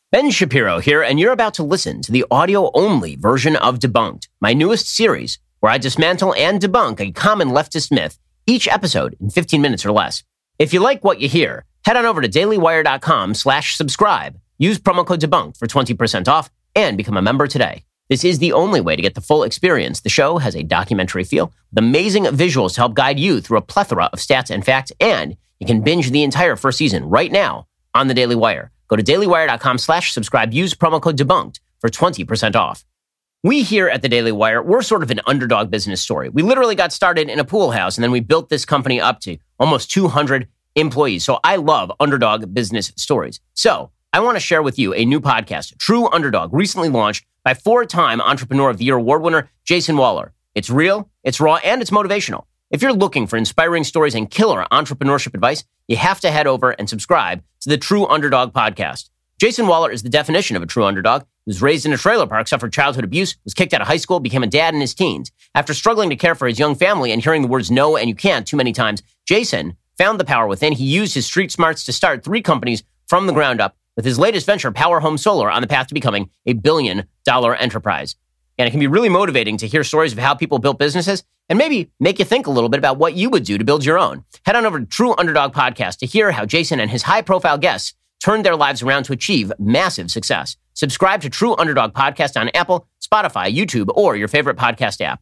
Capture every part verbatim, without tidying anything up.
Ben Shapiro here, and you're about to listen to the audio-only version of Debunked, my newest series, where I dismantle and debunk a common leftist myth, each episode in fifteen minutes or less. If you like what you hear, head on over to dailywire.com slash subscribe. Use promo code Debunked for twenty percent off and become a member today. This is the only way to get the full experience. The show has a documentary feel with amazing visuals to help guide you through a plethora of stats and facts, and you can binge the entire first season right now on the Daily Wire. Go to dailywire.com slash subscribe. Use promo code Debunked for twenty percent off. We here at the Daily Wire, we're sort of an underdog business story. We literally got started in a pool house, and then we built this company up to almost two hundred employees. So I love underdog business stories. So I want to share with you a new podcast, True Underdog, recently launched by four-time Entrepreneur of the Year award winner Jason Waller. It's real, it's raw, and it's motivational. If you're looking for inspiring stories and killer entrepreneurship advice, you have to head over and subscribe to the True Underdog podcast. Jason Waller is the definition of a true underdog. He was raised in a trailer park, suffered childhood abuse, was kicked out of high school, became a dad in his teens. After struggling to care for his young family and hearing the words no and you can't too many times, Jason found the power within. He used his street smarts to start three companies from the ground up, with his latest venture, Power Home Solar, on the path to becoming a billion-dollar enterprise. And it can be really motivating to hear stories of how people built businesses and maybe make you think a little bit about what you would do to build your own. Head on over to True Underdog Podcast to hear how Jason and his high-profile guests turned their lives around to achieve massive success. Subscribe to True Underdog Podcast on Apple, Spotify, YouTube, or your favorite podcast app.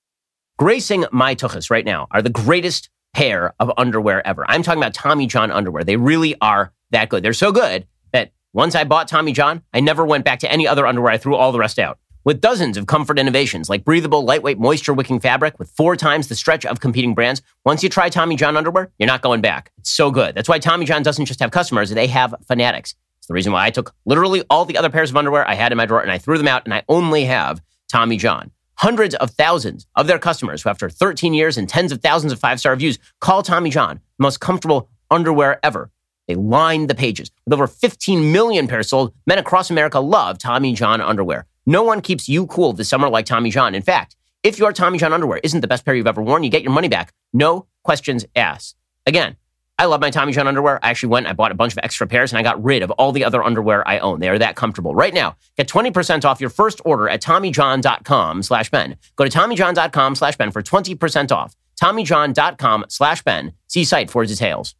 Gracing my tuchus right now are the greatest pair of underwear ever. I'm talking about Tommy John underwear. They really are that good. They're so good that once I bought Tommy John, I never went back to any other underwear. I threw all the rest out. With dozens of comfort innovations like breathable, lightweight, moisture-wicking fabric with four times the stretch of competing brands, once you try Tommy John underwear, you're not going back. It's so good. That's why Tommy John doesn't just have customers, they have fanatics. It's the reason why I took literally all the other pairs of underwear I had in my drawer and I threw them out, and I only have Tommy John. Hundreds of thousands of their customers who, after thirteen years and tens of thousands of five-star reviews, call Tommy John the most comfortable underwear ever. They line the pages. With over fifteen million pairs sold, men across America love Tommy John underwear. No one keeps you cool this summer like Tommy John. In fact, if your Tommy John underwear isn't the best pair you've ever worn, you get your money back. No questions asked. Again, I love my Tommy John underwear. I actually went and I bought a bunch of extra pairs and I got rid of all the other underwear I own. They are that comfortable. Right now, get twenty percent off your first order at TommyJohn.com slash Ben. Go to TommyJohn.com slash Ben for twenty percent off. TommyJohn.com slash Ben. See site for details.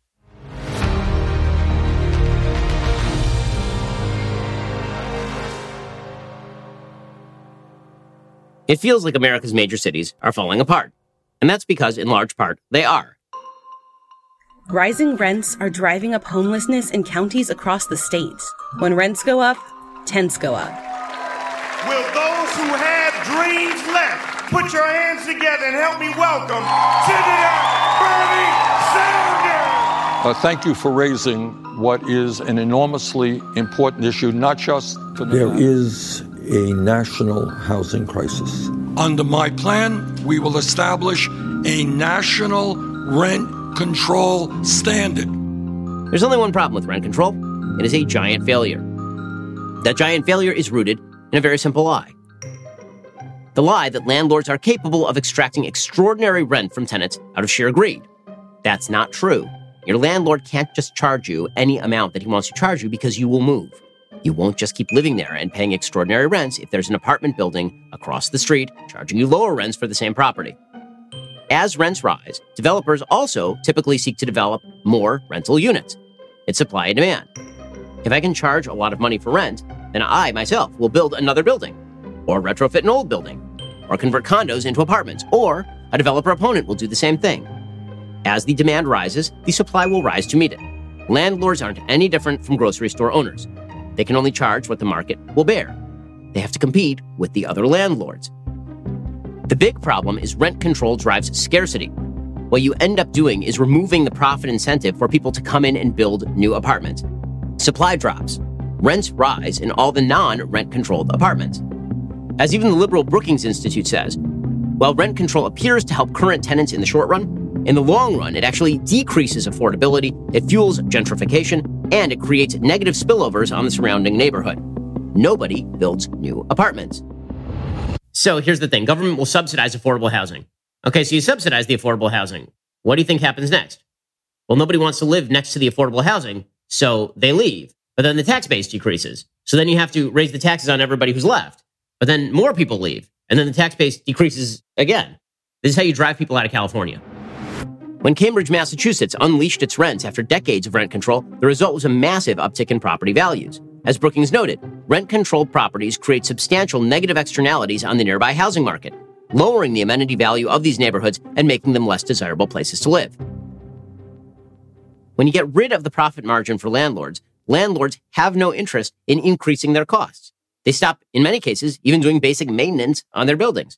It feels like America's major cities are falling apart. And that's because, in large part, they are. Rising rents are driving up homelessness in counties across the state. When rents go up, tents go up. Will those who have dreams left put your hands together and help me welcome Senator Bernie Sanders? Uh, thank you for raising what is an enormously important issue, not just for the... There is a national housing crisis. Under my plan, we will establish a national rent control standard. There's only one problem with rent control. It is a giant failure. That giant failure is rooted in a very simple lie. The lie that landlords are capable of extracting extraordinary rent from tenants out of sheer greed. That's not true. Your landlord can't just charge you any amount that he wants to charge you because you will move. You won't just keep living there and paying extraordinary rents if there's an apartment building across the street charging you lower rents for the same property. As rents rise, developers also typically seek to develop more rental units. It's supply and demand. If I can charge a lot of money for rent, then I, myself, will build another building, or retrofit an old building, or convert condos into apartments, or a developer opponent will do the same thing. As the demand rises, the supply will rise to meet it. Landlords aren't any different from grocery store owners. They can only charge what the market will bear. They have to compete with the other landlords. The big problem is rent control drives scarcity. What you end up doing is removing the profit incentive for people to come in and build new apartments. Supply drops. Rents rise in all the non-rent controlled apartments. As even the liberal Brookings Institute says, while rent control appears to help current tenants in the short run, in the long run, it actually decreases affordability, it fuels gentrification, and it creates negative spillovers on the surrounding neighborhood. Nobody builds new apartments. So here's the thing. Government will subsidize affordable housing. Okay, so you subsidize the affordable housing. What do you think happens next? Well, nobody wants to live next to the affordable housing, so they leave. But then the tax base decreases. So then you have to raise the taxes on everybody who's left. But then more people leave, and then the tax base decreases again. This is how you drive people out of California. When Cambridge, Massachusetts unleashed its rents after decades of rent control, the result was a massive uptick in property values. As Brookings noted, rent-controlled properties create substantial negative externalities on the nearby housing market, lowering the amenity value of these neighborhoods and making them less desirable places to live. When you get rid of the profit margin for landlords, landlords have no interest in increasing their costs. They stop, in many cases, even doing basic maintenance on their buildings.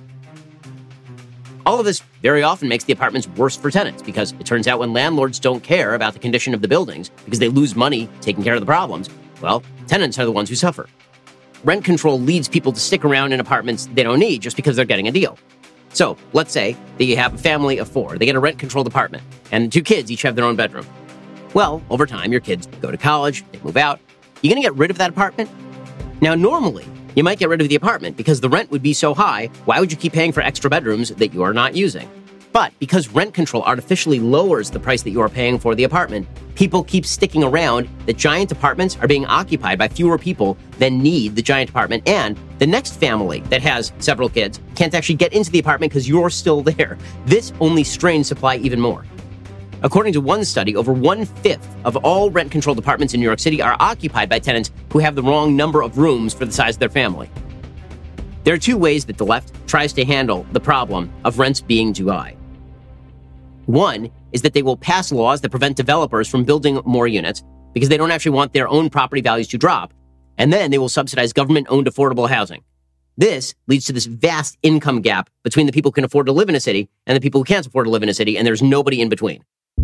All of this very often makes the apartments worse for tenants because it turns out when landlords don't care about the condition of the buildings because they lose money taking care of the problems, well, tenants are the ones who suffer. Rent control leads people to stick around in apartments they don't need just because they're getting a deal. So let's say that you have a family of four. They get a rent-controlled apartment, and two kids each have their own bedroom. Well, over time, your kids go to college, they move out. You going to get rid of that apartment? Now, normally, you might get rid of the apartment because the rent would be so high, why would you keep paying for extra bedrooms that you are not using? But because rent control artificially lowers the price that you are paying for the apartment, people keep sticking around. The giant apartments are being occupied by fewer people than need the giant apartment, and the next family that has several kids can't actually get into the apartment because you're still there. This only strains supply even more. According to one study, over one-fifth of all rent-controlled apartments in New York City are occupied by tenants who have the wrong number of rooms for the size of their family. There are two ways that the left tries to handle the problem of rents being too high. One is that they will pass laws that prevent developers from building more units because they don't actually want their own property values to drop, and then they will subsidize government-owned affordable housing. This leads to this vast income gap between the people who can afford to live in a city and the people who can't afford to live in a city, and there's nobody in between.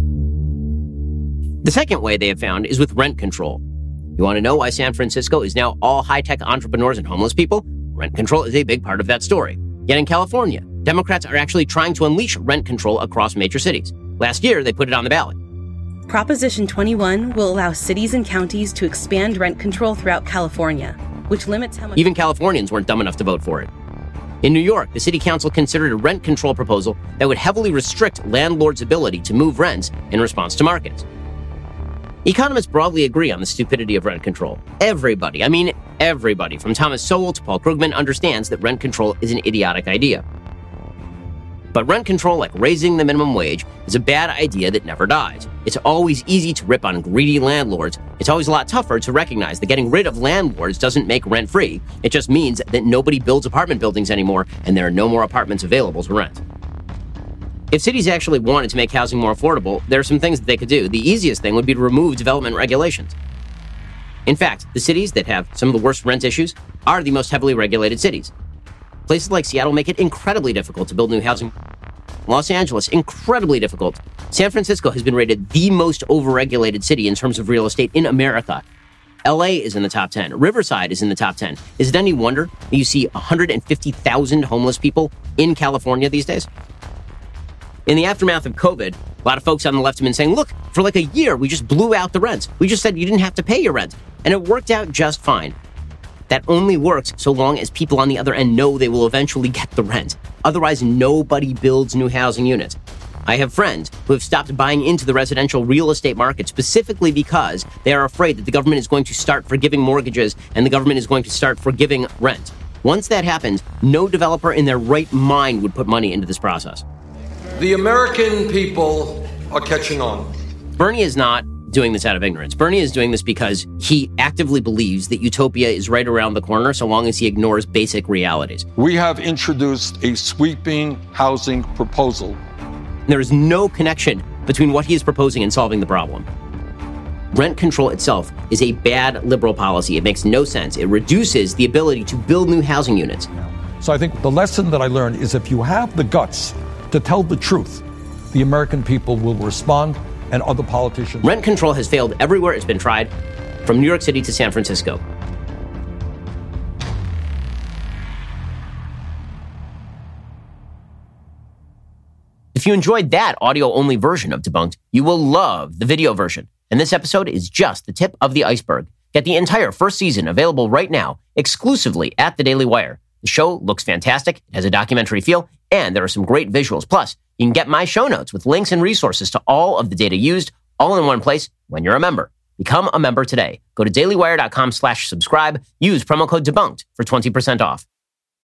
The second way they have found is with rent control. You want to know why San Francisco is now all high-tech entrepreneurs and homeless people? Rent control is a big part of that story. Yet in California, Democrats are actually trying to unleash rent control across major cities. Last year, they put it on the ballot. Proposition twenty-one will allow cities and counties to expand rent control throughout California, which limits how much... Even Californians weren't dumb enough to vote for it. In New York, the city council considered a rent control proposal that would heavily restrict landlords' ability to move rents in response to markets. Economists broadly agree on the stupidity of rent control. Everybody, I mean everybody, from Thomas Sowell to Paul Krugman, understands that rent control is an idiotic idea. But rent control, like raising the minimum wage, is a bad idea that never dies. It's always easy to rip on greedy landlords. It's always a lot tougher to recognize that getting rid of landlords doesn't make rent free. It just means that nobody builds apartment buildings anymore, and there are no more apartments available to rent. If cities actually wanted to make housing more affordable, there are some things that they could do. The easiest thing would be to remove development regulations. In fact, the cities that have some of the worst rent issues are the most heavily regulated cities. Places like Seattle make it incredibly difficult to build new housing. Los Angeles, incredibly difficult. San Francisco has been rated the most overregulated city in terms of real estate in America. L A is in the top ten. Riverside is in the top ten. Is it any wonder that you see one hundred fifty thousand homeless people in California these days? In the aftermath of COVID, a lot of folks on the left have been saying, look, for like a year, we just blew out the rents. We just said you didn't have to pay your rent. And it worked out just fine. That only works so long as people on the other end know they will eventually get the rent. Otherwise, nobody builds new housing units. I have friends who have stopped buying into the residential real estate market specifically because they are afraid that the government is going to start forgiving mortgages and the government is going to start forgiving rent. Once that happens, no developer in their right mind would put money into this process. The American people are catching on. Bernie is not doing this out of ignorance. Bernie is doing this because he actively believes that utopia is right around the corner so long as he ignores basic realities. We have introduced a sweeping housing proposal. There is no connection between what he is proposing and solving the problem. Rent control itself is a bad liberal policy. It makes no sense. It reduces the ability to build new housing units. So I think the lesson that I learned is if you have the guts to tell the truth, the American people will respond and other politicians. Rent control has failed everywhere it's been tried, from New York City to San Francisco. If you enjoyed that audio-only version of Debunked, you will love the video version. And this episode is just the tip of the iceberg. Get the entire first season available right now, exclusively at The Daily Wire. The show looks fantastic, it has a documentary feel, and there are some great visuals. Plus, you can get my show notes with links and resources to all of the data used, all in one place when you're a member. Become a member today. Go to dailywire.com slash subscribe. Use promo code debunked for twenty percent off.